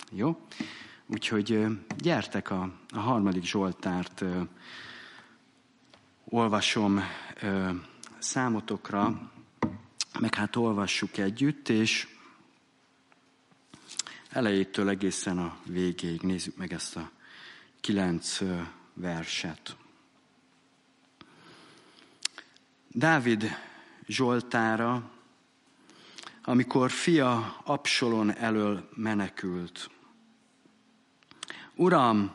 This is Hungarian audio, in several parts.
Jó? Úgyhogy gyertek a harmadik Zsoltárt olvasom számotokra, meg hát olvassuk együtt, és elejétől egészen a végéig nézzük meg ezt a 9 verset. Dávid Zsoltára, amikor fia Absalom elől menekült. Uram,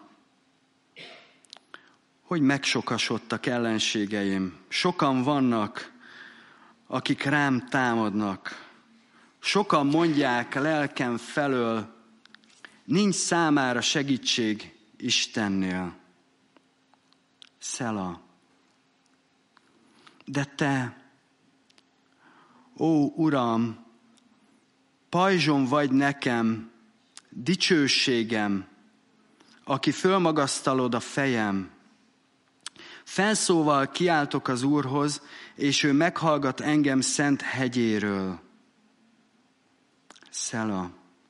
hogy megsokasodtak ellenségeim, sokan vannak, akik rám támadnak. Sokan mondják lelkem felől, nincs számára segítség Istennél. Szela. De te, ó Uram, pajzsom vagy nekem, dicsőségem, aki fölmagasztalod a fejem. Felszóval kiáltok az Úrhoz, és ő meghallgat engem szent hegyéről. Szela.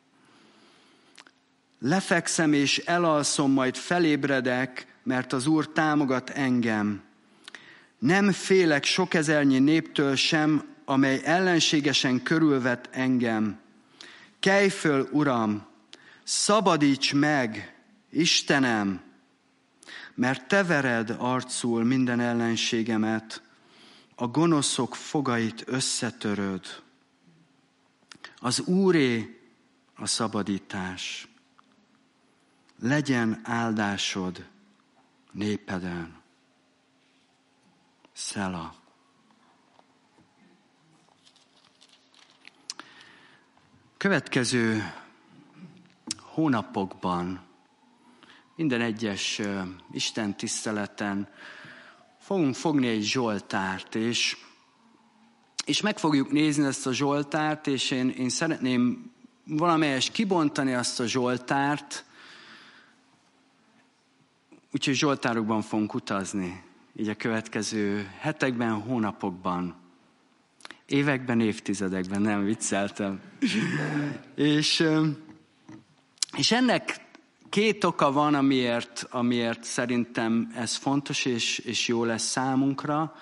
Lefekszem és elalszom, majd felébredek, mert az Úr támogat engem. Nem félek sok ezernyi néptől sem, amely ellenségesen körülvet engem. Kelj föl, Uram, szabadíts meg, Istenem, mert te vered arcul minden ellenségemet, a gonoszok fogait összetöröd. Az Úré a szabadítás. Legyen áldásod népeden. Szela. Következő hónapokban minden egyes Isten tiszteleten fogunk fogni egy Zsoltárt, és meg fogjuk nézni ezt a Zsoltárt, és én szeretném valamelyest kibontani azt a Zsoltárt, úgyhogy Zsoltárokban fogunk utazni, így a következő hetekben, hónapokban, években, évtizedekben, nem vicceltem. És ennek 2 oka van, amiért szerintem ez fontos és jó lesz számunkra.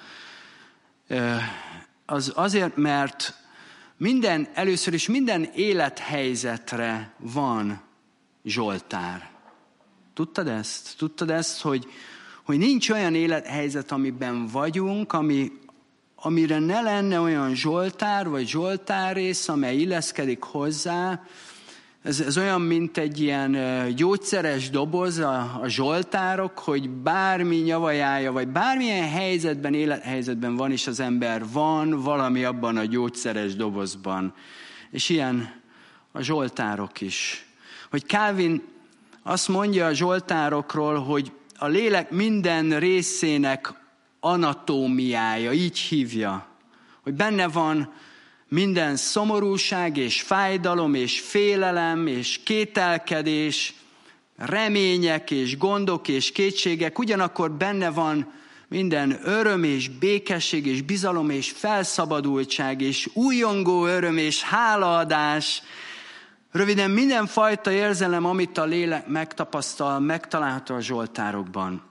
Azért, mert először is minden élethelyzetre van Zsoltár. Tudtad ezt? Tudtad ezt, hogy nincs olyan élethelyzet, amiben vagyunk, amire ne lenne olyan Zsoltár vagy Zsoltárrész, amely illeszkedik hozzá. Ez olyan, mint egy ilyen gyógyszeres doboz a Zsoltárok, hogy bármi nyavajája, vagy bármilyen helyzetben, élethelyzetben van is az ember, van valami abban a gyógyszeres dobozban. És ilyen a Zsoltárok is. Hogy Calvin azt mondja a Zsoltárokról, hogy a lélek minden részének anatómiája, így hívja, hogy benne van minden szomorúság és fájdalom és félelem és kételkedés, remények és gondok és kétségek, ugyanakkor benne van minden öröm és békesség és bizalom és felszabadultság és újongó öröm és hálaadás. Röviden mindenfajta érzelem, amit a lélek megtapasztal, megtalálható a Zsoltárokban.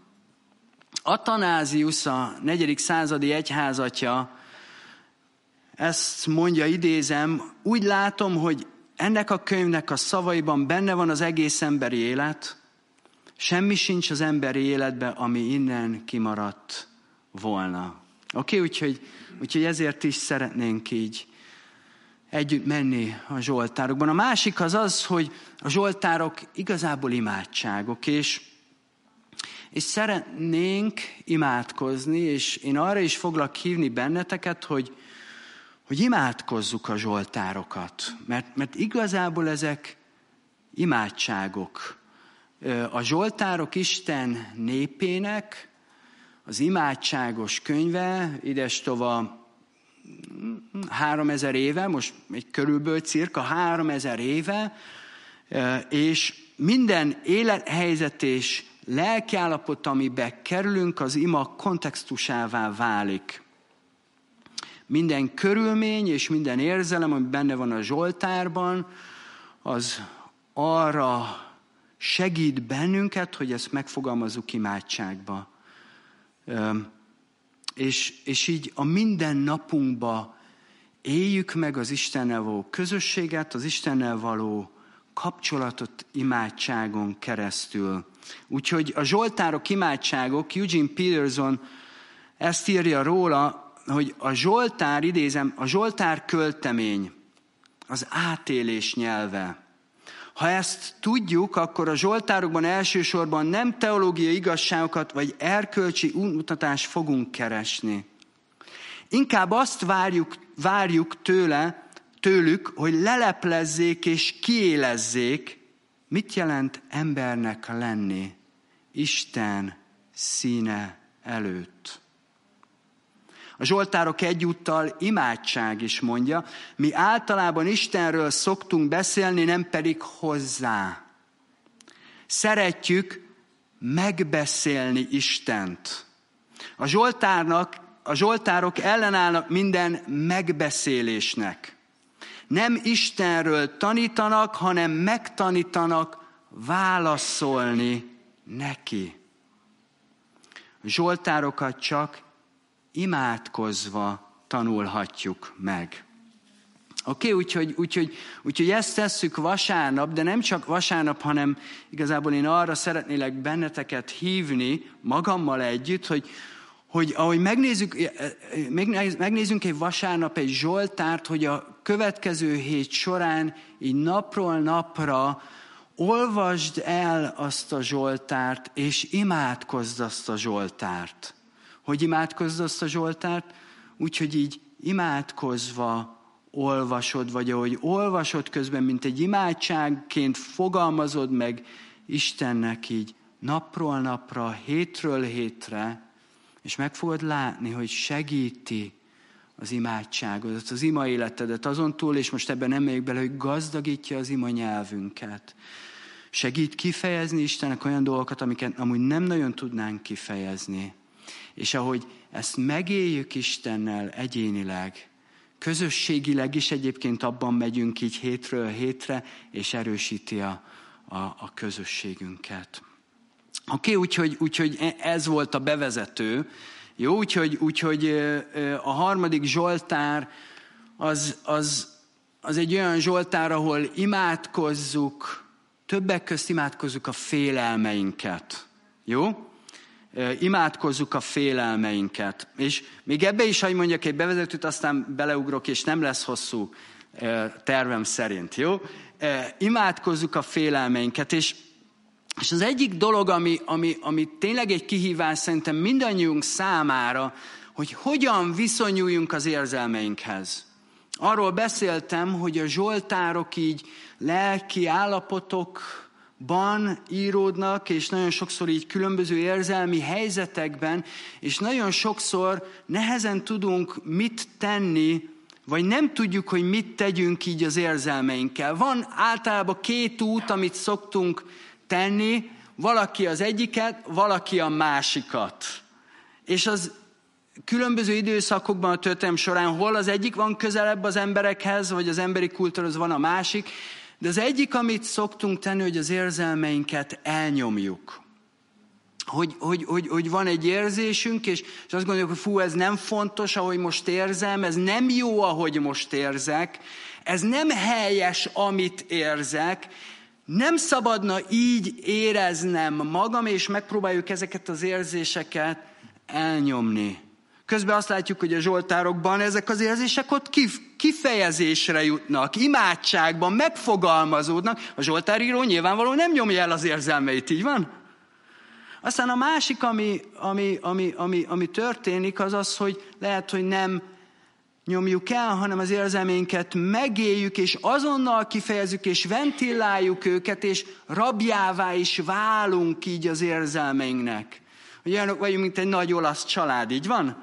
Athanázius, a 4. századi egyházatja, ezt mondja, idézem, úgy látom, hogy ennek a könyvnek a szavaiban benne van az egész emberi élet, semmi sincs az emberi életben, ami innen kimaradt volna. Oké, úgyhogy ezért is szeretnénk így együtt menni a Zsoltárokban. A másik az, hogy a Zsoltárok igazából imádságok, és szeretnénk imádkozni, és én arra is foglak hívni benneteket, hogy imádkozzuk a Zsoltárokat, mert igazából ezek imádságok. A Zsoltárok Isten népének az imádságos könyve, idestova 3000 éve, most körülbelül cirka 3000 éve, és minden élethelyzet és lelkiállapot, amibe kerülünk, az ima kontextusává válik. Minden körülmény és minden érzelem, ami benne van a Zsoltárban, az arra segít bennünket, hogy ezt megfogalmazzuk imádságba. És így a minden napunkba éljük meg az Istennel való közösséget, az Istennel való kapcsolatot imádságon keresztül. Úgyhogy a zsoltárok imádságok, Eugene Peterson ezt írja róla, hogy a zsoltár, idézem, a zsoltár költemény, az átélés nyelve. Ha ezt tudjuk, akkor a zsoltárokban elsősorban nem teológiai igazságokat vagy erkölcsi útmutatást fogunk keresni. Inkább azt várjuk tőlük, hogy leleplezzék és kiélezzék, mit jelent embernek lenni Isten színe előtt. A zsoltárok egyúttal imádság is mondja, mi általában Istenről szoktunk beszélni, nem pedig hozzá. Szeretjük megbeszélni Istent. A zsoltárok ellenállnak minden megbeszélésnek. Nem Istenről tanítanak, hanem megtanítanak válaszolni neki. A zsoltárokat csak imádkozva tanulhatjuk meg. Oké, úgyhogy ezt tesszük vasárnap, de nem csak vasárnap, hanem igazából én arra szeretnélek benneteket hívni magammal együtt, hogy ahogy megnézzünk egy vasárnap egy zsoltárt, hogy a következő hét során így napról napra olvasd el azt a zsoltárt, és imádkozd azt a zsoltárt. Hogy imádkozd azt a zsoltárt? Úgyhogy így imádkozva olvasod, vagy ahogy olvasod közben, mint egy imádságként fogalmazod meg Istennek így napról napra, hétről hétre, és meg fogod látni, hogy segíti az imádságodat, az ima életedet azon túl, és most ebben nem megyek bele, hogy gazdagítja az ima nyelvünket. Segít kifejezni Istennek olyan dolgokat, amiket amúgy nem nagyon tudnánk kifejezni. És ahogy ezt megéljük Istennel egyénileg, közösségileg is egyébként abban megyünk így hétről hétre, és erősíti a közösségünket. Oké, úgyhogy ez volt a bevezető. Jó, úgyhogy a harmadik zsoltár az egy olyan zsoltár, ahol imádkozzuk, többek közt imádkozzuk a félelmeinket. Jó? Imádkozzuk a félelmeinket. És még ebbe is, hogy mondjak egy bevezetőt, aztán beleugrok, és nem lesz hosszú tervem szerint. Jó? Imádkozzuk a félelmeinket. És az egyik dolog, ami tényleg egy kihívás szerintem mindannyiunk számára, hogy hogyan viszonyuljunk az érzelmeinkhez. Arról beszéltem, hogy a zsoltárok így lelki állapotokban íródnak, és nagyon sokszor így különböző érzelmi helyzetekben, és nagyon sokszor nehezen tudunk mit tenni, vagy nem tudjuk, hogy mit tegyünk így az érzelmeinkkel. Van általában két út, amit szoktunk tenni, valaki az egyiket, valaki a másikat. És az különböző időszakokban a történelem során hol az egyik van közelebb az emberekhez, vagy az emberi kultúrához, van a másik, de az egyik, amit szoktunk tenni, hogy az érzelmeinket elnyomjuk. Hogy van egy érzésünk, és azt gondoljuk, hogy fú, ez nem fontos, ahogy most érzem, ez nem jó, ahogy most érzek, ez nem helyes, amit érzek, nem szabadna így éreznem magam, és megpróbáljuk ezeket az érzéseket elnyomni. Közben azt látjuk, hogy a zsoltárokban ezek az érzések ott kifejezésre jutnak, imádságban megfogalmazódnak. A zsoltáríró nyilvánvalóan nem nyomja el az érzelmeit, így van? Aztán a másik, ami történik, az az, hogy lehet, hogy nem nyomjuk el, hanem az érzelmeinket megéljük, és azonnal kifejezzük, és ventiláljuk őket, és rabjává is válunk így az érzelmeinknek. Olyanok vagyunk, mint egy nagy olasz család, így van?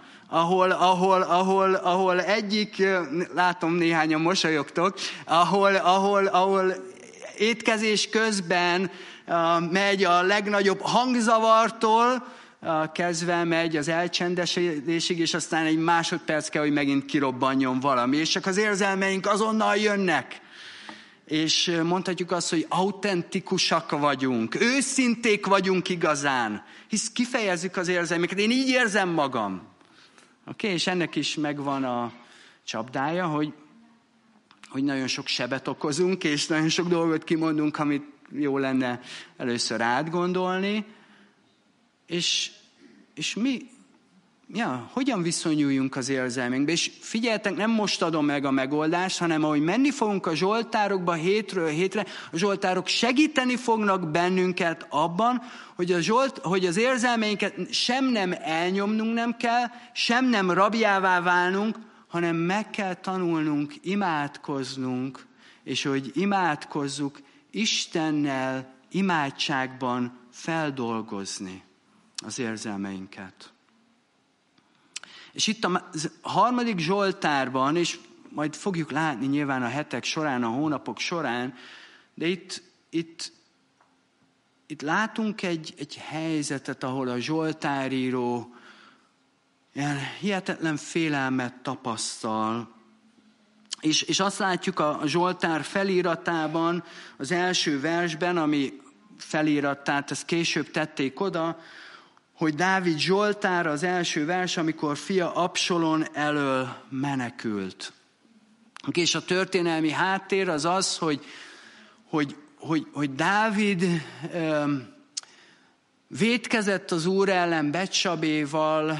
Ahol egyik, látom néhányan mosolyogtok, ahol étkezés közben megy a legnagyobb hangzavartól, kezdve megy az elcsendesedésig, és aztán egy másodperc kell, hogy megint kirobbanjon valami, és csak az érzelmeink azonnal jönnek. és mondhatjuk azt, hogy autentikusak vagyunk, őszinték vagyunk igazán, hisz kifejezzük az érzelmeket. Én így érzem magam. Oké, és ennek is megvan a csapdája, hogy nagyon sok sebet okozunk, és nagyon sok dolgot kimondunk, amit jó lenne először átgondolni. És mi, hogyan viszonyuljunk az érzelmünkbe? És figyeljetek, nem most adom meg a megoldást, hanem ahogy menni fogunk a zsoltárokba hétről hétre, a zsoltárok segíteni fognak bennünket abban, hogy az érzelmeinket sem nem elnyomnunk nem kell, sem nem rabjává válnunk, hanem meg kell tanulnunk, imádkoznunk, és hogy imádkozzuk, Istennel imádságban feldolgozni az érzelmeinket. És itt a harmadik Zsoltárban, és majd fogjuk látni nyilván a hetek során, a hónapok során, de itt látunk egy helyzetet, ahol a zsoltáríró ilyen hihetetlen félelmet tapasztal. És azt látjuk a Zsoltár feliratában, az első versben, ami felirat, tehát ezt később tették oda, hogy Dávid Zsoltára az első vers, amikor fia Absalom elől menekült. És a történelmi háttér az az, hogy Dávid vétkezett az Úr ellen Betsabéval,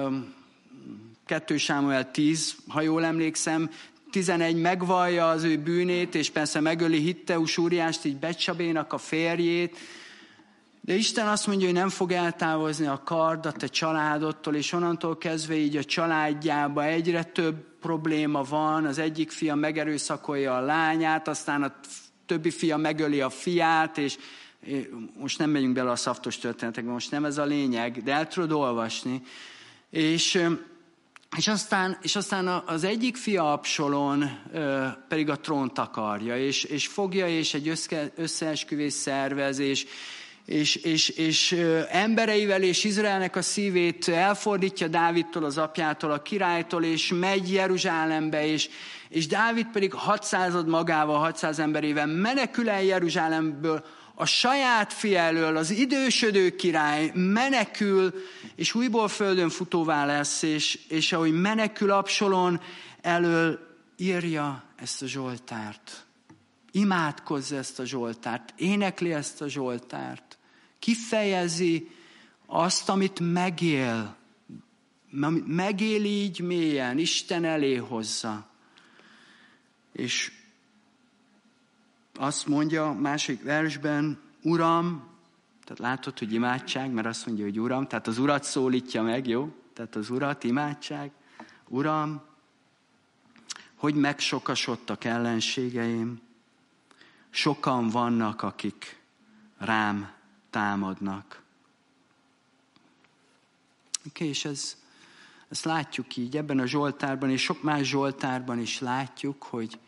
2 Sámuel 10, ha jól emlékszem, 11 megvallja az ő bűnét, és persze megöli Hitteus Úriást, így Betsabénak a férjét, de Isten azt mondja, hogy nem fog eltávozni a kard a te családodtól, és onnantól kezdve így a családjába egyre több probléma van. Az egyik fia megerőszakolja a lányát, aztán a többi fia megöli a fiát, és most nem megyünk bele a szaftos történetekbe, most nem ez a lényeg, de el tudod olvasni. És aztán az egyik fia Absalom pedig a trónt akarja, és fogja, és egy összeesküvés szervez, és embereivel és Izraelnek a szívét elfordítja Dávidtól, az apjától, a királytól, és megy Jeruzsálembe, és Dávid pedig 600 magával, 600 emberével menekül el Jeruzsálemből, a saját fia elől, az idősödő király menekül, és újból földön futóvá lesz, és ahogy menekül Absalom elől, írja ezt a Zsoltárt. Imádkozza ezt a Zsoltárt, énekli ezt a Zsoltárt. Kifejezi azt, amit megél. Megél így mélyen, Isten elé hozza. És azt mondja a másik versben, Uram, tehát látod, hogy imádság, mert azt mondja, hogy Uram, tehát az Urat szólítja meg, jó? Tehát az Urat, imádság. Uram, hogy megsokasodtak ellenségeim, sokan vannak, akik rám támadnak. Oké, és ezt látjuk így ebben a Zsoltárban, és sok más Zsoltárban is látjuk,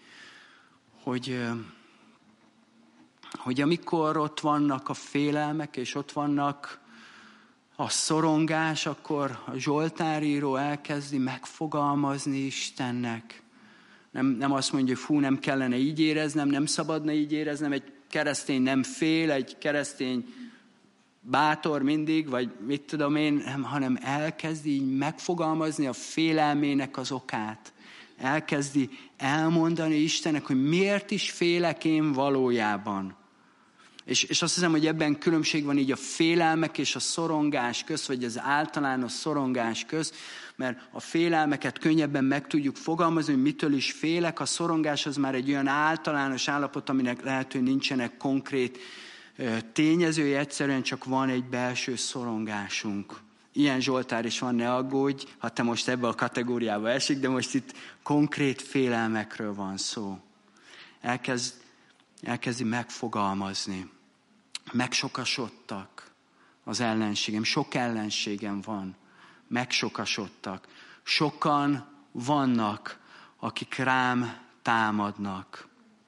hogy amikor ott vannak a félelmek, és ott vannak a szorongás, akkor a Zsoltáríró elkezdi megfogalmazni Istennek. Nem azt mondja, hogy nem kellene így éreznem, nem szabadna így éreznem, egy keresztény nem fél, egy keresztény bátor mindig, vagy mit tudom én, hanem elkezdi így megfogalmazni a félelmének az okát. Elkezdi elmondani Istennek, hogy miért is félek én valójában. És azt hiszem, hogy ebben különbség van így a félelmek és a szorongás közt, vagy az általános szorongás közt, mert a félelmeket könnyebben meg tudjuk fogalmazni, hogy mitől is félek, a szorongás az már egy olyan általános állapot, aminek lehet, hogy nincsenek konkrét tényezői, egyszerűen csak van egy belső szorongásunk. Ilyen Zsoltár is van, ne aggódj, ha te most ebbe a kategóriába esik, de most itt konkrét félelmekről van szó. Elkezdi megfogalmazni. Megsokasodtak az ellenségem. Sok ellenségem van. Megsokasodtak. Sokan vannak, akik rám támadnak.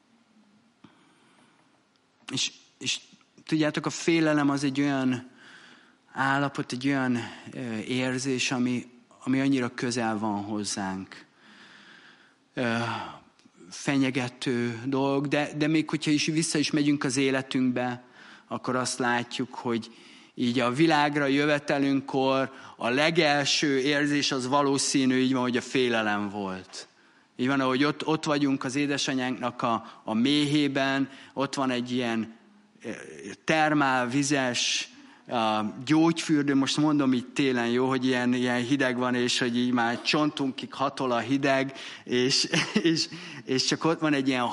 És tudjátok, a félelem az egy olyan állapot, egy olyan érzés, ami annyira közel van hozzánk. fenyegető dolog, de még hogyha vissza is megyünk az életünkbe, akkor azt látjuk, hogy így a világra jövetelünkkor a legelső érzés az valószínű, így van, hogy a félelem volt. Így van, ahogy ott vagyunk az édesanyánknak a méhében, ott van egy ilyen termálvizes gyógyfürdő, most mondom így télen, jó, hogy ilyen hideg van, és hogy így már csontunkig hatol a hideg, és csak ott van egy ilyen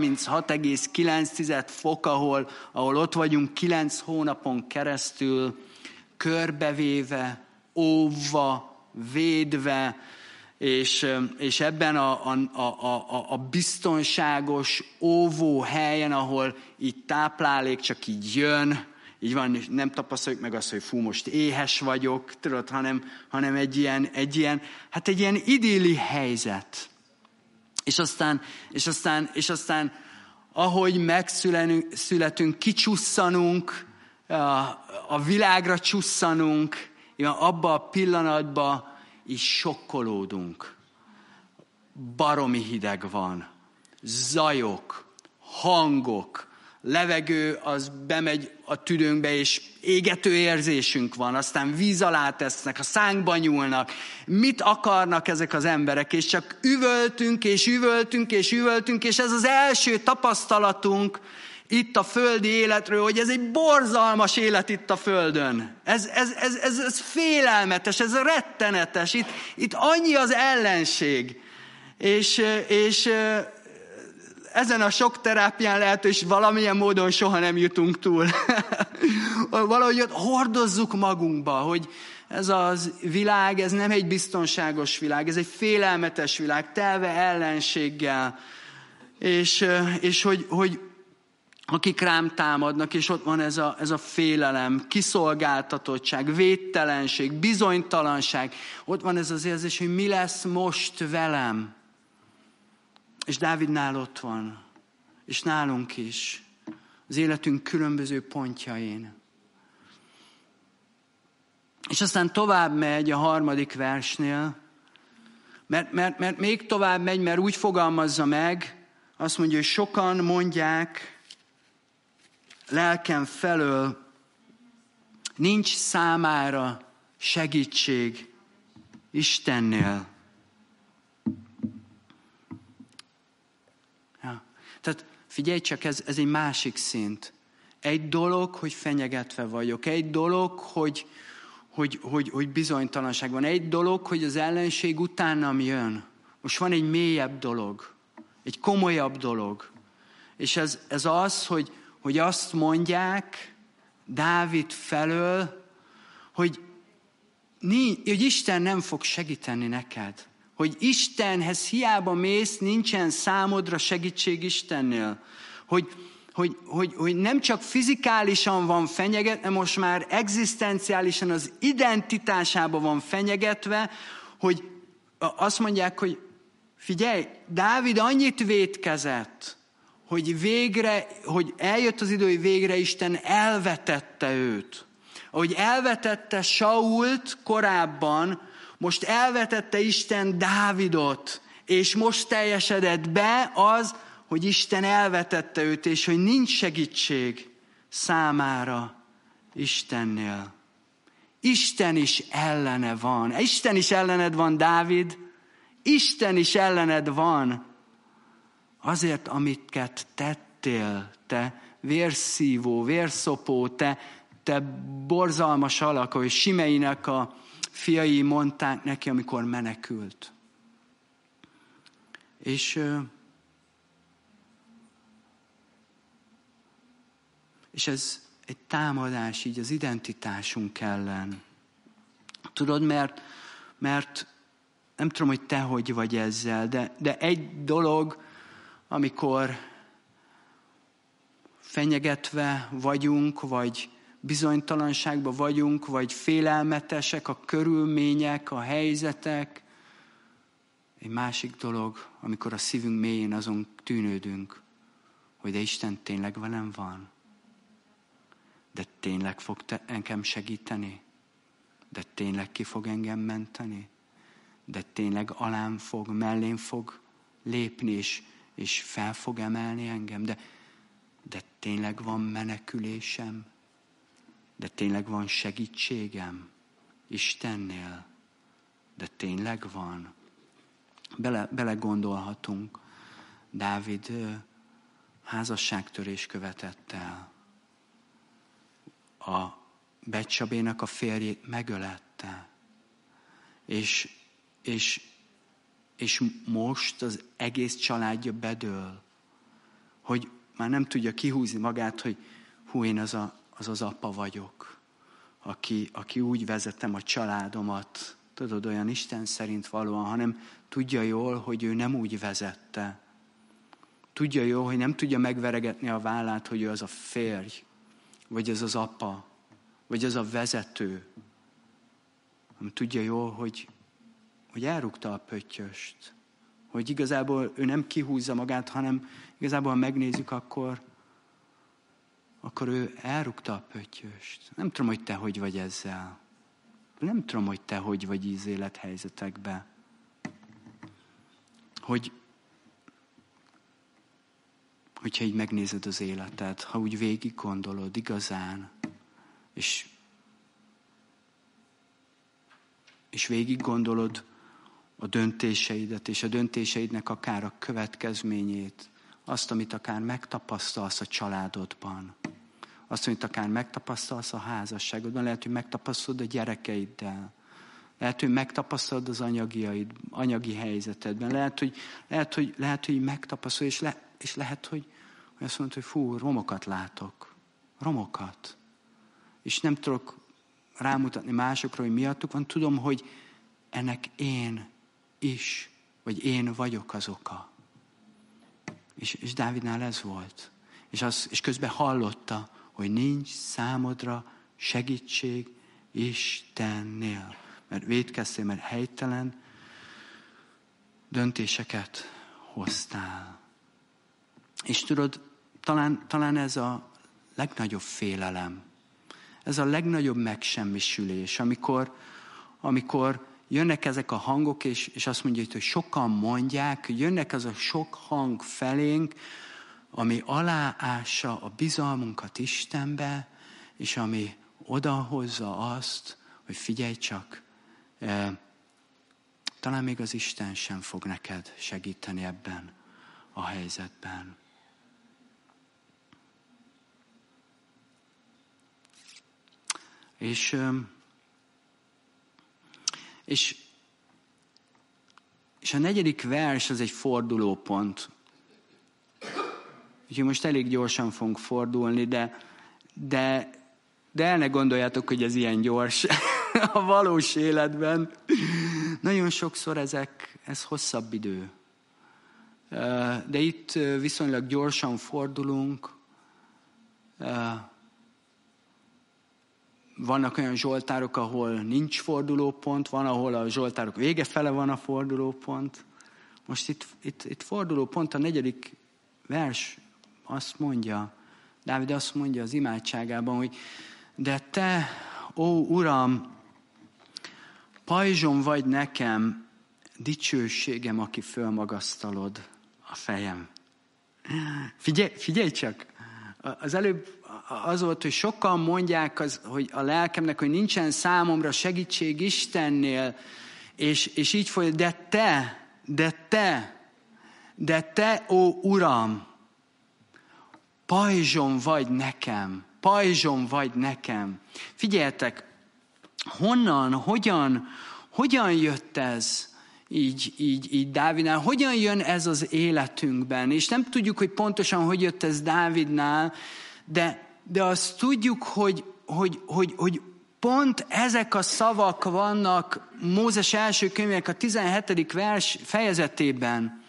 36,9 fok, ahol ott vagyunk 9 hónapon keresztül, körbevéve, óvva, védve, és ebben a biztonságos, óvó helyen, ahol így táplálék csak így jön, így van, nem tapasztaljuk meg azt, hogy fú, most éhes vagyok, tudod, hanem egy ilyen idilli helyzet. És aztán ahogy megszületünk, kicsusszanunk, a világra csusszanunk, abba a pillanatban is sokkolódunk. Baromi hideg van, zajok, hangok, levegő az bemegy a tüdőnkbe, és égető érzésünk van, aztán víz alá tesznek, a szánkba nyúlnak. Mit akarnak ezek az emberek? És csak üvöltünk, és ez az első tapasztalatunk itt a földi életről, hogy ez egy borzalmas élet itt a földön. Ez félelmetes, ez rettenetes. Itt annyi az ellenség. És ezen a sok terápián lehet, és valamilyen módon soha nem jutunk túl. Valahogy ott hordozzuk magunkba, hogy ez a világ, ez nem egy biztonságos világ, ez egy félelmetes világ, telve ellenséggel. És hogy akik rám támadnak, és ott van ez a félelem, kiszolgáltatottság, védtelenség, bizonytalanság. Ott van ez az érzés, hogy mi lesz most velem. És Dávidnál ott van, és nálunk is, az életünk különböző pontjain. És aztán tovább megy a 3. versnél, mert még tovább megy, mert úgy fogalmazza meg, azt mondja, hogy sokan mondják lelkem felől, nincs számára segítség Istennél. Tehát figyelj csak, ez egy másik szint. Egy dolog, hogy fenyegetve vagyok. Egy dolog, hogy bizonytalanság van. Egy dolog, hogy az ellenség utánam jön. Most van egy mélyebb dolog. Egy komolyabb dolog. És ez az, hogy azt mondják Dávid felől, hogy Isten nem fog segíteni neked. Hogy Istenhez hiába mész, nincsen számodra segítség Istennél. Hogy nem csak fizikálisan van fenyegetve, most már egzisztenciálisan az identitásában van fenyegetve, hogy azt mondják, hogy figyelj, Dávid annyit vétkezett, hogy eljött az idő, hogy végre Isten elvetette őt. Ahogy elvetette Sault korábban, most elvetette Isten Dávidot, és most teljesedett be az, hogy Isten elvetette őt, és hogy nincs segítség számára Istennél. Isten is ellene van. Isten is ellened van, Dávid. Isten is ellened van. Azért, amiket tettél, te vérszívó, vérszopó, te borzalmas alak, ahogy Simeinek a fiai mondták neki, amikor menekült. És ez egy támadás így az identitásunk ellen. Tudod, mert nem tudom, hogy te hogy vagy ezzel, de egy dolog, amikor fenyegetve vagyunk, vagy bizonytalanságban vagyunk, vagy félelmetesek a körülmények, a helyzetek. Egy másik dolog, amikor a szívünk mélyén azon tűnődünk, hogy de Isten tényleg velem van. De tényleg fog engem segíteni. De tényleg ki fog engem menteni. De tényleg alám fog, mellém fog lépni, és fel fog emelni engem, de tényleg van menekülésem, de tényleg van segítségem Istennél, de tényleg van. Bele gondolhatunk, Dávid házasságtörés követett el. A Betsabénak a férjét megölette. És most az egész családja bedől, hogy már nem tudja kihúzni magát, hogy én az apa vagyok, aki úgy vezetem a családomat, tudod, olyan Isten szerint valóan, hanem tudja jól, hogy ő nem úgy vezette. Tudja jól, hogy nem tudja megveregetni a vállát, hogy ő az a férj, vagy az az apa, vagy az a vezető. Nem tudja jól, hogy elrúgta a pöttyöst. Hogy igazából ő nem kihúzza magát, hanem igazából, ha megnézzük, akkor ő elrúgta a pöttyöst. Nem tudom, hogy te hogy vagy ezzel. Nem tudom, hogy te hogy vagy így élethelyzetekben. Hogyha így megnézed az életed, ha úgy végig gondolod igazán, és végig gondolod a döntéseidet, és a döntéseidnek akár a következményét, azt, amit akár megtapasztalsz a családodban, azt, amit akár megtapasztalsz a házasságodban, lehet, hogy megtapasztalod a gyerekeiddel, lehet, hogy megtapasztalod az anyagi helyzetedben, lehet, hogy megtapasztalod, és lehet, hogy azt mondod, hogy fú, romokat látok. Romokat. És nem tudok rámutatni másokra, hogy miattuk van. Tudom, hogy ennek én is, vagy én vagyok az oka. És Dávidnál ez volt. És közben hallotta, hogy nincs számodra segítség Istennél. Mert vétkeztél, mert helytelen döntéseket hoztál. És tudod, talán ez a legnagyobb félelem. Ez a legnagyobb megsemmisülés, amikor jönnek ezek a hangok, és azt mondja, hogy sokan mondják, jönnek az a sok hang felénk, ami aláássa a bizalmunkat Istenbe, és ami odahozza azt, hogy figyelj csak, talán még az Isten sem fog neked segíteni ebben a helyzetben. És a 4. vers az egy fordulópont. Úgyhogy most elég gyorsan fogunk fordulni, de el ne gondoljátok, hogy ez ilyen gyors a valós életben. Nagyon sokszor ez hosszabb idő. De itt viszonylag gyorsan fordulunk. Vannak olyan zsoltárok, ahol nincs fordulópont, van, ahol a zsoltárok vége fele van a fordulópont. Most itt fordulópont, a 4. vers azt mondja, Dávid azt mondja az imádságában, hogy de te, ó Uram, pajzsom vagy nekem, dicsőségem, aki fölmagasztalod a fejem. Figyelj csak! Az előbb az volt, hogy sokan mondják, hogy a lelkemnek, hogy nincsen számomra segítség Istennél, és így folyt, de te, ó Uram, pajzsom vagy nekem. Figyeljetek, hogyan jött ez így Dávidnál, hogyan jön ez az életünkben, és nem tudjuk, hogy pontosan hogy jött ez Dávidnál, de azt tudjuk, hogy pont ezek a szavak vannak Mózes első könyvének a 17. fejezetében,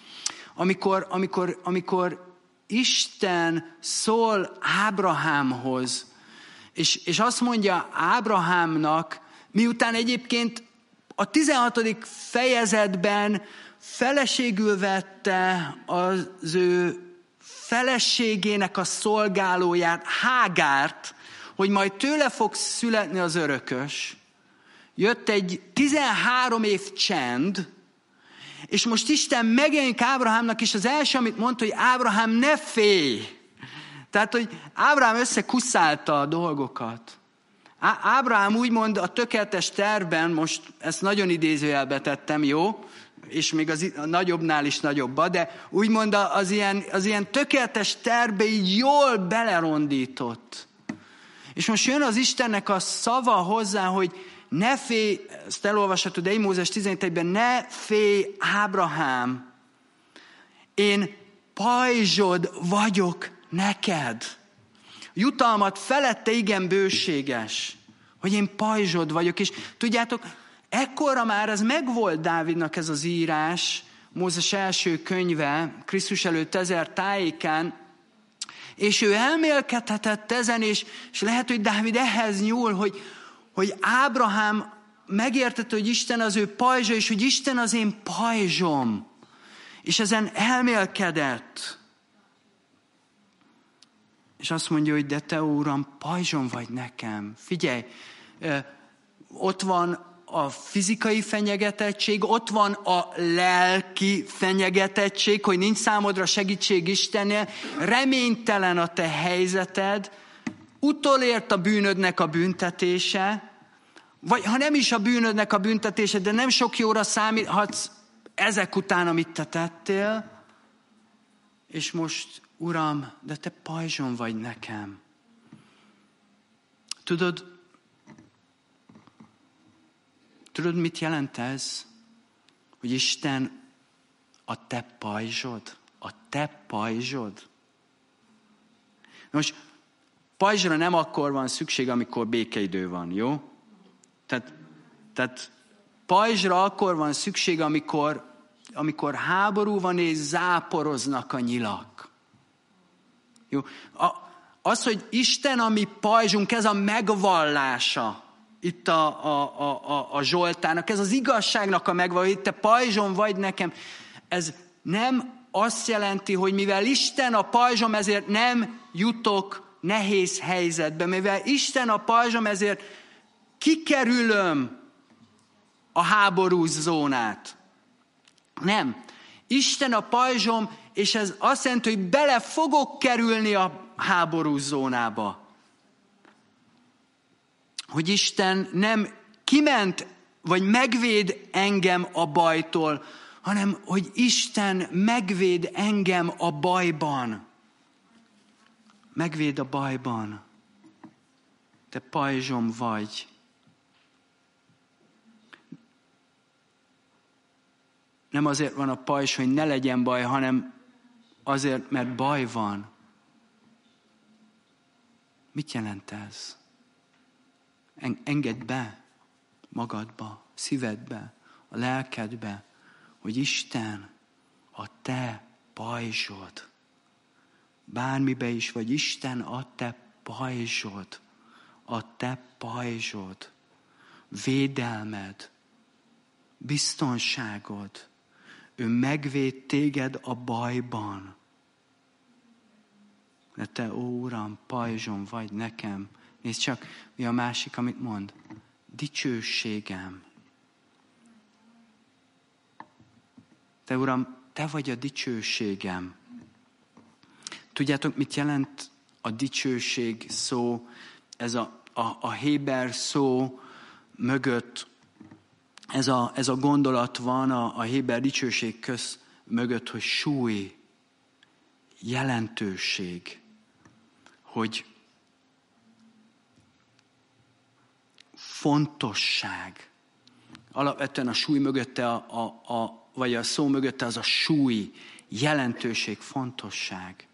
amikor Isten szól Ábrahámhoz, és azt mondja Ábrahámnak, miután egyébként a 16. fejezetben feleségül vette az ő feleségének a szolgálóját, Hágárt, hogy majd tőle fog születni az örökös. Jött egy 13 év csend, És most Isten megjelenik Ábrahámnak, és az első, amit mondta, hogy Ábrahám, ne félj. Tehát, hogy Ábrahám összekusszálta a dolgokat. Ábrahám úgymond a tökéletes tervben, most ezt nagyon idézőjelbe tettem, jó? És még a nagyobbnál is nagyobba, de úgymond az ilyen tökéletes tervbe így jól belerondított. És most jön az Istennek a szava hozzá, hogy ne félj, ezt elolvashatod 1 Mózes 11-ben, ne félj, Ábrahám, én pajzsod vagyok neked. Jutalmat felette igen bőséges, hogy én pajzsod vagyok. És tudjátok, ekkora már ez megvolt Dávidnak ez az írás, Mózes első könyve, Krisztus előtt 1000 tájékán, és ő elmélkedhetett ezen, és lehet, hogy Dávid ehhez nyúl, hogy Ábrahám megértette, hogy Isten az ő pajzsa, és hogy Isten az én pajzsom. És ezen elmélkedett. És azt mondja, hogy de te, Uram, pajzsom vagy nekem. Figyelj, ott van a fizikai fenyegetettség, ott van a lelki fenyegetettség, hogy nincs számodra segítség Istennél, reménytelen a te helyzeted, utolért a bűnödnek a büntetése, vagy ha nem is a bűnödnek a büntetése, de nem sok jóra számíthatsz ezek után, amit te tettél, és most, Uram, de te pajzsom vagy nekem. Tudod, mit jelent ez? Hogy Isten a te pajzsod? A te pajzsod? Most pajzsra nem akkor van szükség, amikor békeidő van, jó? Tehát pajzsra akkor van szükség, amikor háború van és záporoznak a nyilak. Jó? Az, hogy Isten a mi pajzsunk, ez a megvallása itt a Zsoltának, ez az igazságnak a megvallása, itt te pajzsom vagy nekem, ez nem azt jelenti, hogy mivel Isten a pajzsom, ezért nem jutok nehéz helyzetbe, mivel Isten a pajzsom, ezért kikerülöm a háborús zónát. Nem. Isten a pajzsom, és ez azt jelenti, hogy bele fogok kerülni a háborús zónába. Hogy Isten nem kiment, vagy megvéd engem a bajtól, hanem hogy Isten megvéd engem a bajban. Megvéd a bajban. Te pajzsom vagy. Nem azért van a pajzs, hogy ne legyen baj, hanem azért, mert baj van. Mit jelent ez? Engedd be magadba, szívedbe, a lelkedbe, hogy Isten a te pajzsod. Bármibe is vagy, Isten a te pajzsod. A te pajzsod. Védelmed. Biztonságod. Ő megvéd téged a bajban. De te, ó Uram, pajzsom vagy nekem. Nézd csak, mi a másik, amit mond. Dicsőségem. Te, Uram, te vagy a dicsőségem. Tudjátok, mit jelent a dicsőség szó? Ez a héber szó mögött, ez a gondolat van a héber dicsőség köz mögött, hogy súly, jelentőség, hogy fontosság. Alapvetően a súly mögötte, vagy a szó mögötte az a súly, jelentőség, fontosság.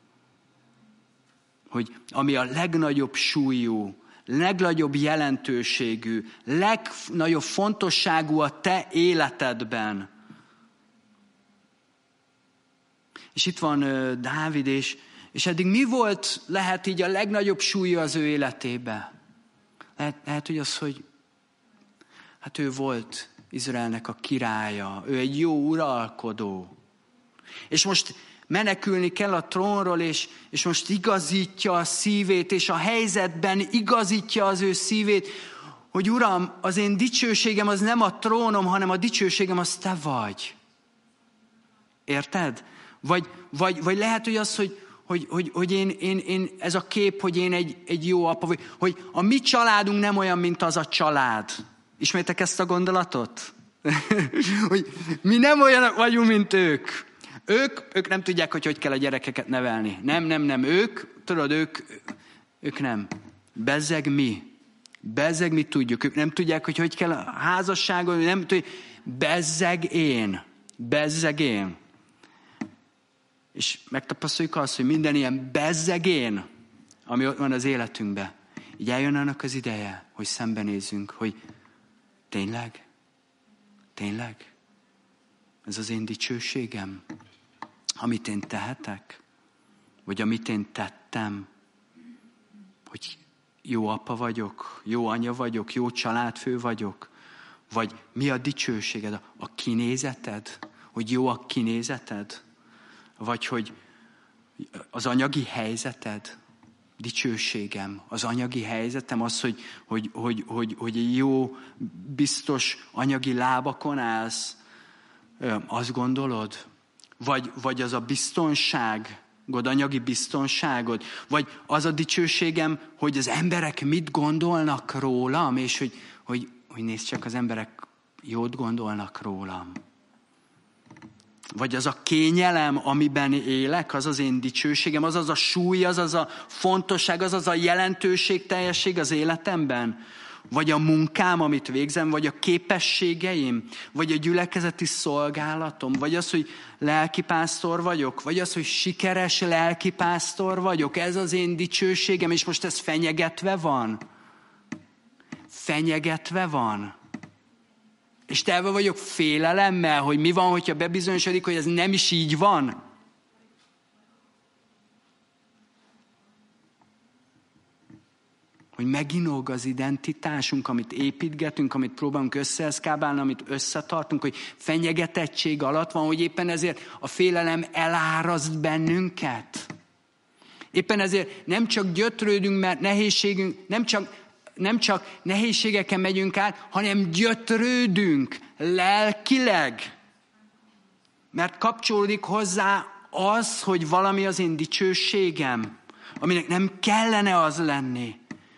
Hogy ami a legnagyobb súlyú, legnagyobb jelentőségű, legnagyobb fontosságú a te életedben. És itt van Dávid, és eddig mi volt, lehet így a legnagyobb súlya az ő életébe? Lehet, hogy az, hogy hát ő volt Izraelnek a királya, ő egy jó uralkodó. És most menekülni kell a trónról, és most igazítja a szívét, és a helyzetben igazítja az ő szívét, hogy Uram, az én dicsőségem az nem a trónom, hanem a dicsőségem az te vagy. Érted? Vagy lehet, hogy az, hogy én ez a kép, hogy én egy jó apa, vagy hogy a mi családunk nem olyan, mint az a család. Ismertek ezt a gondolatot? Hogy mi nem olyan vagyunk, mint ők. Ők nem tudják, hogy kell a gyerekeket nevelni. Nem. Ők nem. Bezzeg mi tudjuk. Ők nem tudják, hogy kell a házasságon, nem tudják. Bezzeg én. És megtapasztaljuk azt, hogy minden ilyen bezzeg én, ami ott van az életünkben, így eljön annak az ideje, hogy szembenézzünk, hogy tényleg? Ez az én dicsőségem? Amit én tehetek? Vagy amit én tettem? Hogy jó apa vagyok, jó anya vagyok, jó családfő vagyok? Vagy mi a dicsőséged? A kinézeted? Hogy jó a kinézeted? Vagy hogy az anyagi helyzeted? Dicsőségem, az anyagi helyzetem az, hogy jó, biztos anyagi lábakon állsz, azt gondolod? Vagy az a biztonságod, anyagi biztonságod? Vagy az a dicsőségem, hogy az emberek mit gondolnak rólam, és hogy nézd csak, az emberek jót gondolnak rólam. Vagy az a kényelem, amiben élek, az az én dicsőségem, az az a súly, az az a fontosság, az az a jelentőségteljesség az életemben. Vagy a munkám, amit végzem, vagy a képességeim, vagy a gyülekezeti szolgálatom, vagy az, hogy lelkipásztor vagyok, vagy az, hogy sikeres lelkipásztor vagyok. Ez az én dicsőségem, és most ez fenyegetve van. És telve vagyok félelemmel, hogy mi van, hogyha bebizonyosodik, hogy ez nem is így van. Hogy meginog az identitásunk, amit építgetünk, amit próbálunk összeeszkábálni, amit összetartunk, hogy fenyegetettség alatt van, hogy éppen ezért a félelem eláraszt bennünket. Éppen ezért nem csak gyötrődünk, mert nehézségünk, nem csak nehézségeken megyünk át, hanem gyötrődünk lelkileg. Mert kapcsolódik hozzá az, hogy valami az én dicsőségem, aminek nem kellene az lenni.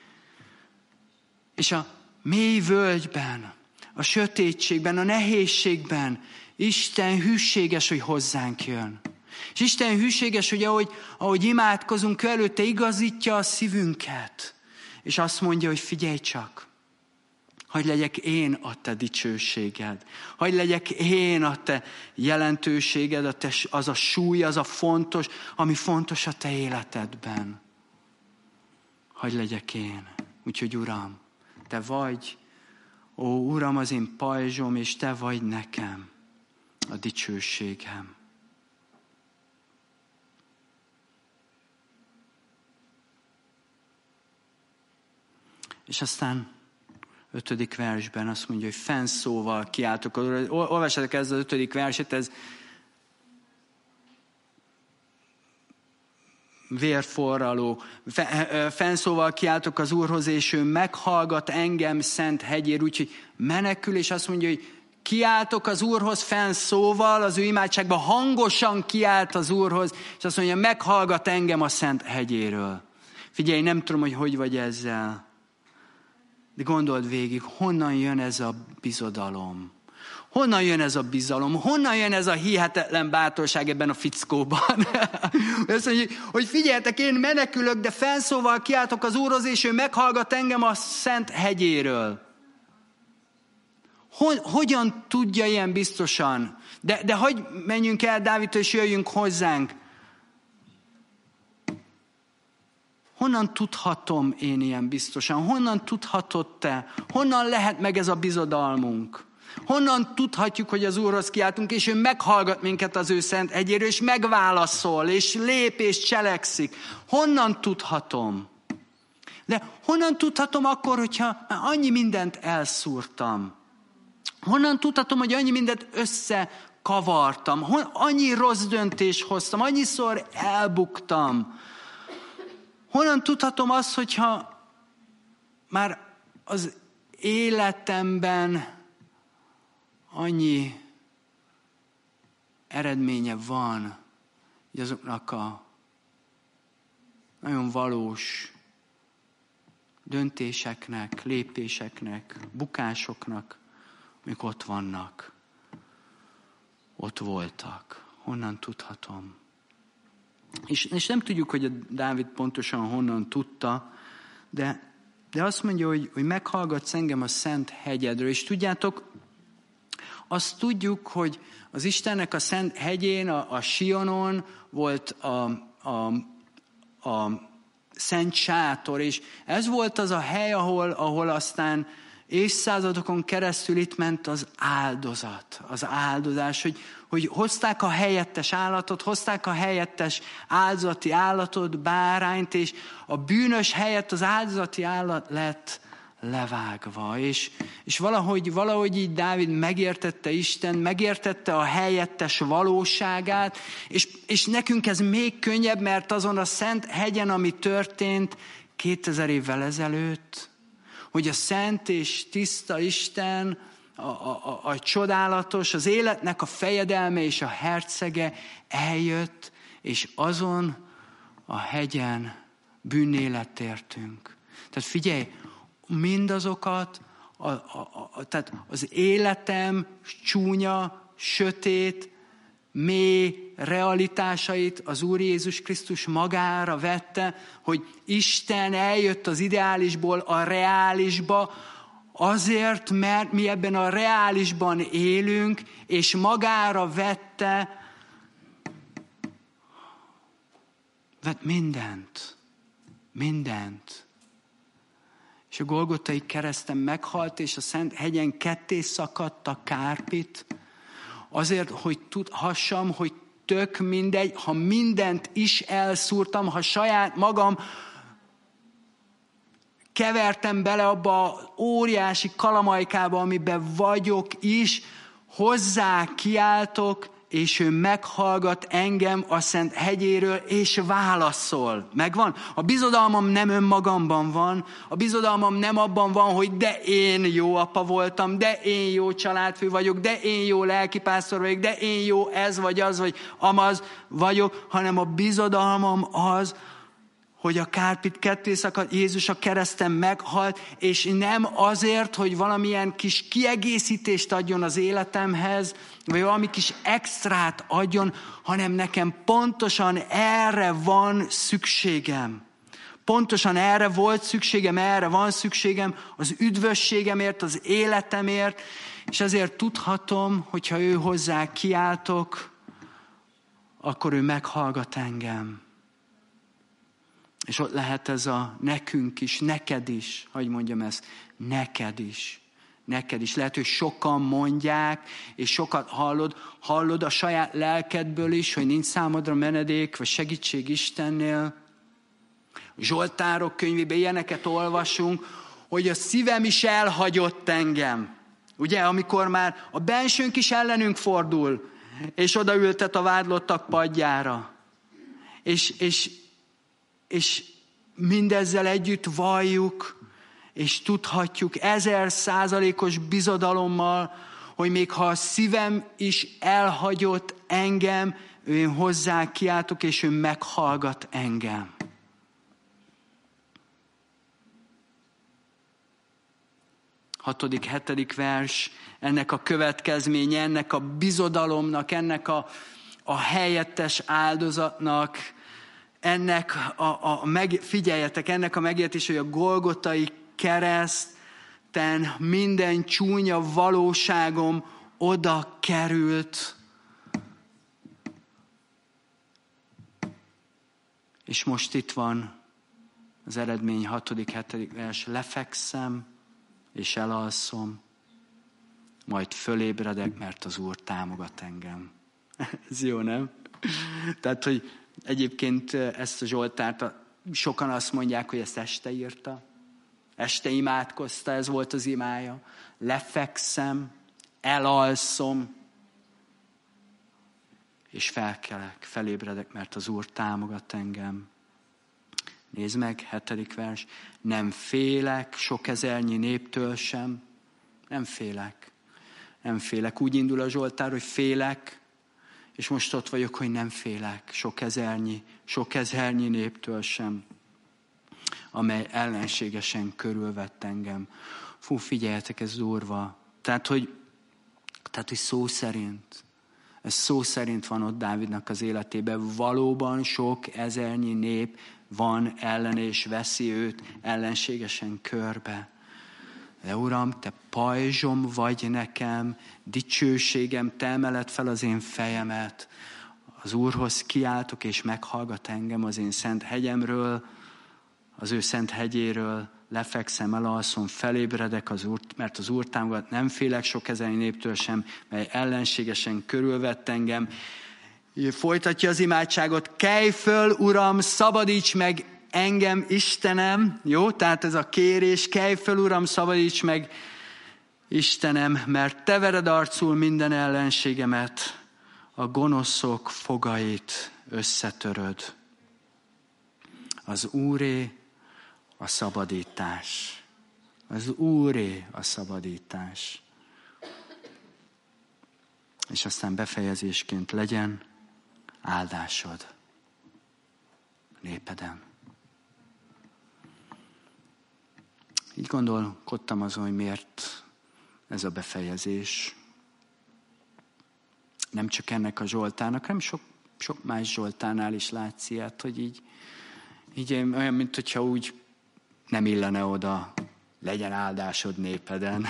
És a mély völgyben, a sötétségben, a nehézségben Isten hűséges, hogy hozzánk jön. És Isten hűséges, hogy ahogy imádkozunk előtte, igazítja a szívünket. És azt mondja, hogy figyelj csak, hadd legyek én a te dicsőséged. Hadd legyek én a te jelentőséged, az a súly, az a fontos, ami fontos a te életedben. Hadd legyek én. Úgyhogy Uram, te vagy, Uram, az én pajzsom, és te vagy nekem a dicsőségem. És aztán 5. versben azt mondja, hogy fennszóval kiáltok. Olvassátok ezt az 5. verset, ez vérforraló. Fennszóval kiáltok az Úrhoz, és ő meghallgat engem szent hegyér, úgyhogy menekül, és azt mondja, hogy kiáltok az Úrhoz fennszóval, az ő imádságban hangosan kiált az Úrhoz, és azt mondja, meghallgat engem a szent hegyéről. Figyelj, nem tudom, hogy vagy ezzel. De gondold végig, honnan jön ez a bizodalom? Honnan jön ez a bizalom? Honnan jön ez a hihetetlen bátorság ebben a fickóban? Azt mondja, hogy figyeljetek, én menekülök, de fennszóval kiáltok az Úrhoz, és ő meghallgat engem a szent hegyéről. Hogyan tudja ilyen biztosan? De hogy menjünk el Dávidtól, és jöjjünk hozzánk? Honnan tudhatom én ilyen biztosan? Honnan tudhatod te? Honnan lehet meg ez a bizodalmunk? Honnan tudhatjuk, hogy az Úrhoz kiáltunk, és ő meghallgat minket az ő szent hegyéről, és megválaszol, és lép, és cselekszik? Honnan tudhatom? De honnan tudhatom akkor, hogyha annyi mindent elszúrtam? Honnan tudhatom, hogy annyi mindent összekavartam? Annyi rossz döntést hoztam, annyiszor elbuktam? Honnan tudhatom azt, hogyha már az életemben annyi eredménye van azoknak a nagyon valós döntéseknek, lépéseknek, bukásoknak, amik ott vannak, ott voltak. Honnan tudhatom? És nem tudjuk, hogy a Dávid pontosan honnan tudta, de azt mondja, hogy meghallgatsz engem a szent hegyedről. És tudjátok, azt tudjuk, hogy az Istennek a szent hegyén, a Sionon volt a szent sátor, és ez volt az a hely, ahol aztán évszázadokon keresztül itt ment az áldozat, az áldozás, hogy hozták a helyettes állatot, hozták a helyettes áldozati állatot, bárányt, és a bűnös helyett az áldozati állat lett levágva. És valahogy így Dávid megértette Isten, megértette a helyettes valóságát, és nekünk ez még könnyebb, mert azon a szent hegyen, ami történt 2000 évvel ezelőtt, hogy a szent és tiszta Isten, a csodálatos, az életnek a fejedelme és a hercege eljött, és azon a hegyen bűnné lett értünk. Tehát figyelj, mindazokat, tehát az életem csúnya, sötét, mély realitásait az Úr Jézus Krisztus magára vette, hogy Isten eljött az ideálisból a reálisba, azért, mert mi ebben a reálisban élünk, és magára vett mindent. És a Golgotai kereszten meghalt, és a Szent hegyen ketté szakadt a kárpit, azért, hogy tudhassam, hogy tök mindegy, ha mindent is elszúrtam, ha saját magam kevertem bele abba az óriási kalamajkába, amiben vagyok is, hozzá kiáltok, és ő meghallgat engem a Szent hegyéről, és válaszol. Megvan? A bizodalmam nem önmagamban van, a bizodalmam nem abban van, hogy de én jó apa voltam, de én jó családfő vagyok, de én jó lelkipásztor vagyok, de én jó ez vagy az, vagy amaz vagyok, hanem a bizodalmam az, hogy a kárpit ketté szakadt, Jézus a kereszten meghalt, és nem azért, hogy valamilyen kis kiegészítést adjon az életemhez, vagy valami kis extrát adjon, hanem nekem pontosan erre van szükségem. Pontosan erre volt szükségem, erre van szükségem az üdvösségemért, az életemért, és ezért tudhatom, hogyha ő hozzá kiáltok, akkor ő meghallgat engem. És ott lehet ez a nekünk is, neked is, hogy mondjam ezt, neked is. Lehet, hogy sokan mondják, és sokat hallod a saját lelkedből is, hogy nincs számodra menedék, vagy segítség Istennél. Zsoltárok könyvében ilyeneket olvasunk, hogy a szívem is elhagyott engem. Ugye, amikor már a bensőnk is ellenünk fordul, és odaültet a vádlottak padjára. És mindezzel együtt valljuk, és tudhatjuk 1000%-os bizodalommal, hogy még ha a szívem is elhagyott engem, én hozzá kiáltok, és ő meghallgat engem. Hatodik, 7. vers, ennek a következménye, ennek a bizodalomnak, ennek a helyettes áldozatnak, ennek figyeljetek, ennek a megértés, hogy a Golgotai kereszten minden csúnya valóságom oda került. És most itt van az eredmény 6., 7. vers. Lefekszem, és elalszom, majd fölébredek, mert az Úr támogat engem. Ez jó, nem? Tehát, hogy egyébként ezt a Zsoltárt sokan azt mondják, hogy ezt este írta. Este imádkozta, ez volt az imája. Lefekszem, elalszom, és felkelek, felébredek, mert az Úr támogat engem. Nézd meg, 7. vers. Nem félek sok ezernyi néptől sem. Nem félek. Úgy indul a Zsoltár, hogy félek, és most ott vagyok, hogy nem félek sok ezernyi néptől sem, amely ellenségesen körülvett engem. Fú, figyeljetek, ez durva. Tehát, hogy ez szó szerint van ott Dávidnak az életében. Valóban sok ezernyi nép van ellene, és veszi őt ellenségesen körbe. De Uram, te pajzsom vagy nekem, dicsőségem, te emeled fel az én fejemet. Az Úrhoz kiáltok, és meghallgat engem az én szent hegyemről, az ő szent hegyéről, lefekszem, elalszom, felébredek az Úr, mert az Úr támogat, nem félek sok ezernyi néptől sem, mely ellenségesen körülvett engem. Folytatja az imádságot, kelj föl, Uram, szabadíts meg engem, Istenem, jó? Tehát ez a kérés, kelj föl, Uram, szabadíts meg, Istenem, mert te vered arcul minden ellenségemet, a gonoszok fogait összetöröd. Az Úré a szabadítás. Az Úré a szabadítás. És aztán befejezésként legyen áldásod népeden. Így gondolkodtam azon, hogy miért ez a befejezés. Nem csak ennek a Zsoltárnak, hanem sok más Zsoltánál is látsz ilyet, hogy így olyan, mint hogyha úgy nem illene oda, legyen áldásod népeden.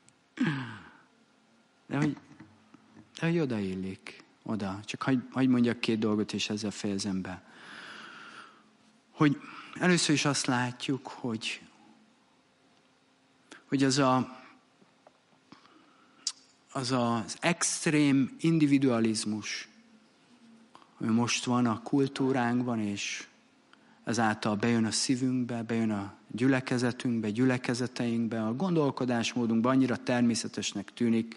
De hogy odaillik, oda. Csak hagyj mondjak 2 dolgot, és ezzel fejezem be. Hogy először is azt látjuk, hogy az extrém individualizmus, ami most van a kultúránkban, és ezáltal bejön a szívünkbe, bejön a gyülekezetünkbe, gyülekezeteinkbe, a gondolkodásmódunkba annyira természetesnek tűnik,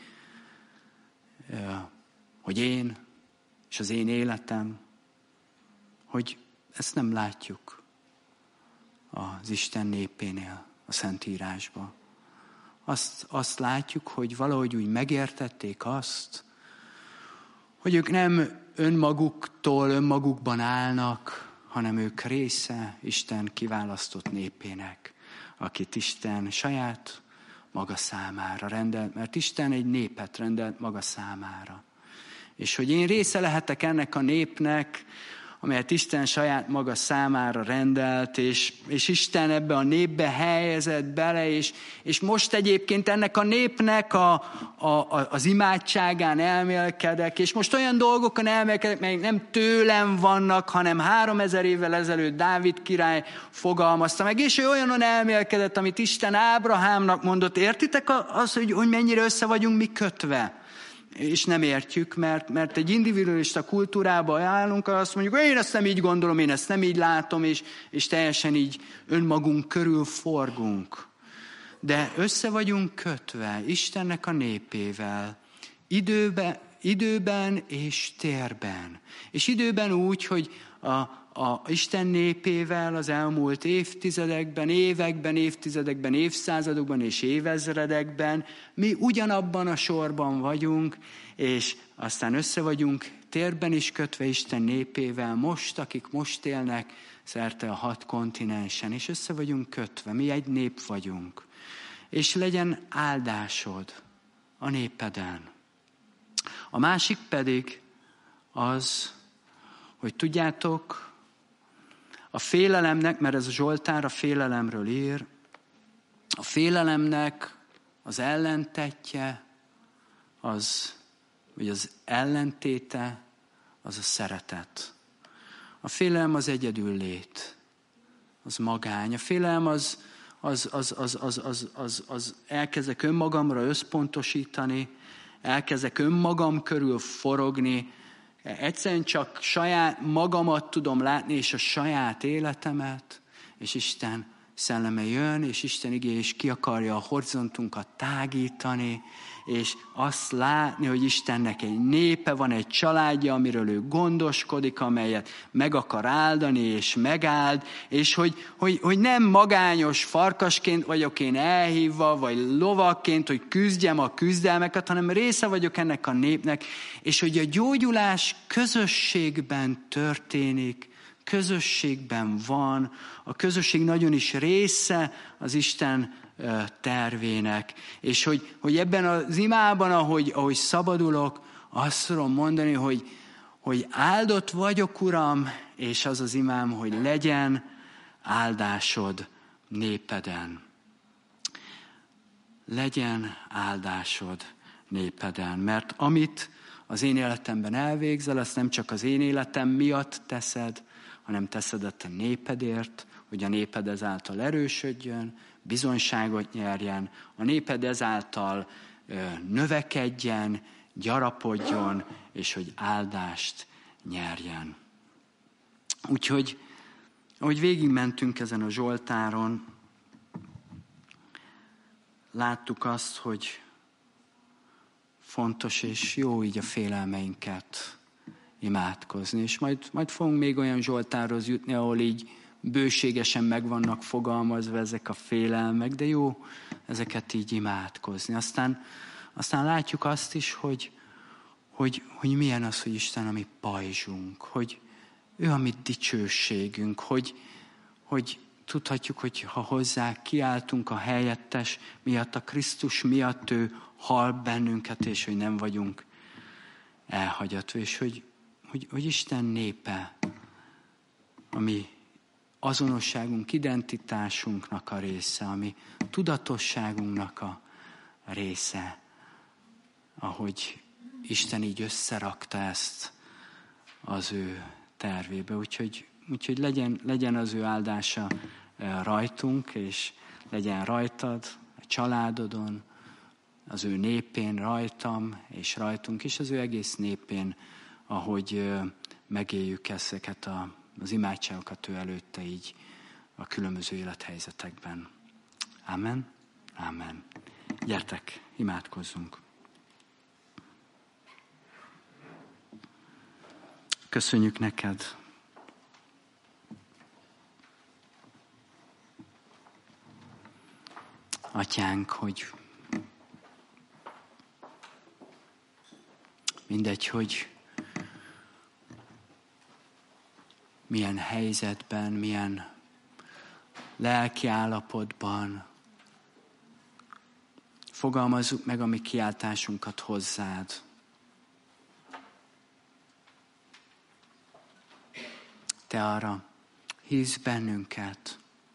hogy én és az én életem, hogy ezt nem látjuk az Isten népénél, a Szentírásban. Azt látjuk, hogy valahogy úgy megértették azt, hogy ők nem önmagukban állnak, hanem ők része Isten kiválasztott népének, akit Isten saját maga számára rendelt, mert Isten egy népet rendelt maga számára. És hogy én része lehetek ennek a népnek, amelyet Isten saját maga számára rendelt, és Isten ebbe a népbe helyezett bele, és most egyébként ennek a népnek az imádságán elmélkedek, és most olyan dolgokon elmélkedek, melyek nem tőlem vannak, hanem 3000 évvel ezelőtt Dávid király fogalmazta meg, és ő olyanon elmélkedett, amit Isten Ábrahámnak mondott. Értitek az, hogy mennyire össze vagyunk mi kötve? És nem értjük, mert egy individualista kultúrába állunk, azt mondjuk, én ezt nem így gondolom, én ezt nem így látom, és teljesen így önmagunk körül forgunk. De össze vagyunk kötve Istennek a népével, időben és térben. És időben úgy, hogy a Isten népével az elmúlt évtizedekben, évtizedekben, évszázadokban és évezredekben mi ugyanabban a sorban vagyunk, és aztán össze vagyunk térben is kötve Isten népével most, akik most élnek szerte a 6 kontinensen, és össze vagyunk kötve, mi egy nép vagyunk. És legyen áldásod a népeden. A másik pedig az, hogy tudjátok, a félelemnek, mert ez a Zsoltár a félelemről ír, a félelemnek az ellentetje, vagy az ellentéte, az a szeretet. A félelem az egyedüllét, az magány. A félelem az elkezdek önmagamra összpontosítani, elkezdek önmagam körül forogni, egyszerűen csak saját magamat tudom látni, és a saját életemet, és Isten szelleme jön, és Isten igéje is ki akarja a horizontunkat tágítani, és azt látni, hogy Istennek egy népe van, egy családja, amiről ő gondoskodik, amelyet meg akar áldani, és megáld, és hogy nem magányos farkasként vagyok én elhívva, vagy lovakként, hogy küzdjem a küzdelmeket, hanem része vagyok ennek a népnek, és hogy a gyógyulás közösségben történik, közösségben van, a közösség nagyon is része az Isten tervének. És hogy ebben az imában, ahogy szabadulok, azt tudom mondani, hogy áldott vagyok, Uram, és az az imám, hogy legyen áldásod népeden. Legyen áldásod népeden. Mert amit az én életemben elvégzel, azt nem csak az én életem miatt teszed, hanem teszed a te népedért, hogy a néped ezáltal erősödjön, bizonyságot nyerjen, a néped ezáltal növekedjen, gyarapodjon, és hogy áldást nyerjen. Úgyhogy, ahogy végigmentünk ezen a Zsoltáron, láttuk azt, hogy fontos és jó így a félelmeinket imádkozni. És majd fogunk még olyan Zsoltárhoz jutni, ahol így bőségesen meg vannak fogalmazva ezek a félelmek, de jó ezeket így imádkozni. Aztán látjuk azt is, hogy milyen az, hogy Isten a mi pajzsunk, hogy ő a mi dicsőségünk, hogy tudhatjuk, hogy ha hozzá kiáltunk a helyettes miatt, a Krisztus miatt ő hall bennünket, és hogy nem vagyunk elhagyatva, és hogy Isten népe, a mi azonosságunk, identitásunknak a része, a mi tudatosságunknak a része, ahogy Isten így összerakta ezt az ő tervébe. Úgyhogy legyen az ő áldása rajtunk, és legyen rajtad, a családodon, az ő népén, rajtam, és rajtunk, és az ő egész népén, ahogy megéljük ezeket az imádságokat ő előtte így a különböző élethelyzetekben. Amen. Amen. Gyertek, imádkozzunk. Köszönjük neked. Atyánk, hogy mindegy, hogy milyen helyzetben, milyen lelki állapotban fogalmazzuk meg a mi kiáltásunkat hozzád. Te arra hívsz bennünket,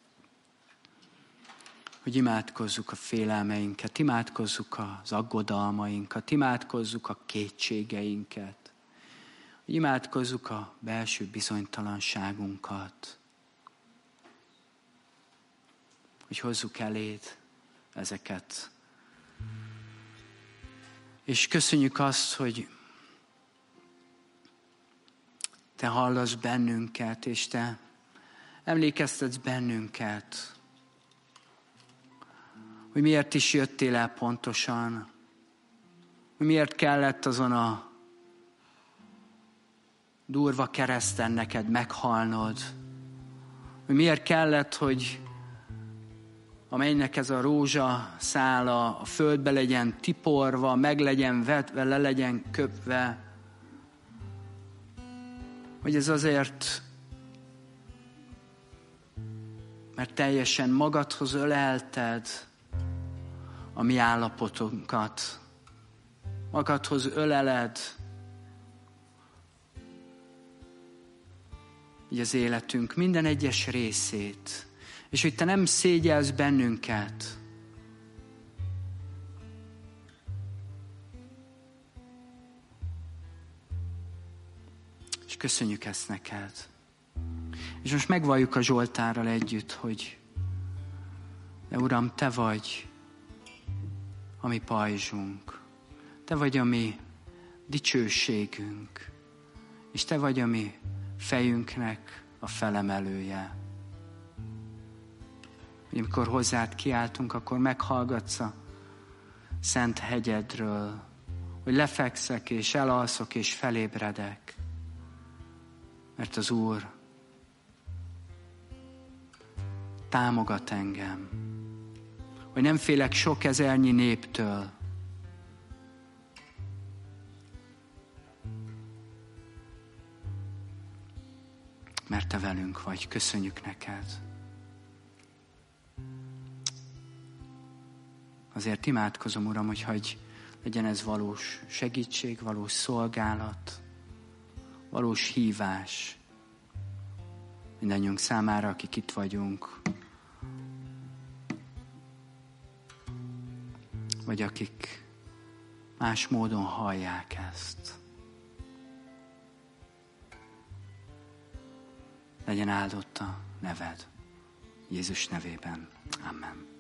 hogy imádkozzuk a félelmeinket, imádkozzuk az aggodalmainkat, imádkozzuk a kétségeinket, hogy imádkozzuk a belső bizonytalanságunkat, hogy hozzuk eléd ezeket. És köszönjük azt, hogy te hallasz bennünket, és te emlékeztetsz bennünket, hogy miért is jöttél el pontosan, hogy miért kellett azon a durva kereszten neked meghalnod, hogy miért kellett, hogy a mennynek ez a rózsaszála a földbe legyen tiporva, meg legyen vetve, le legyen köpve, hogy ez azért, mert teljesen magadhoz ölelted a mi állapotunkat. Magadhoz öleled így az életünk minden egyes részét. És hogy te nem szégyelsz bennünket. És köszönjük ezt neked. És most megvalljuk a Zsoltárral együtt, hogy de Uram, te vagy a mi pajzsunk. Te vagy a mi dicsőségünk. És te vagy a mi fejünknek a felemelője. amikor hozzád kiáltunk, akkor meghallgatsz a szent hegyedről, hogy lefekszek és elalszok és felébredek, mert az Úr támogat engem, hogy nem félek sok ezernyi néptől, mert Te velünk vagy. Köszönjük neked. Azért imádkozom, Uram, hogy legyen ez valós segítség, valós szolgálat, valós hívás mindannyiunk számára, akik itt vagyunk, vagy akik más módon hallják ezt. Legyen áldott a neved. Jézus nevében. Amen.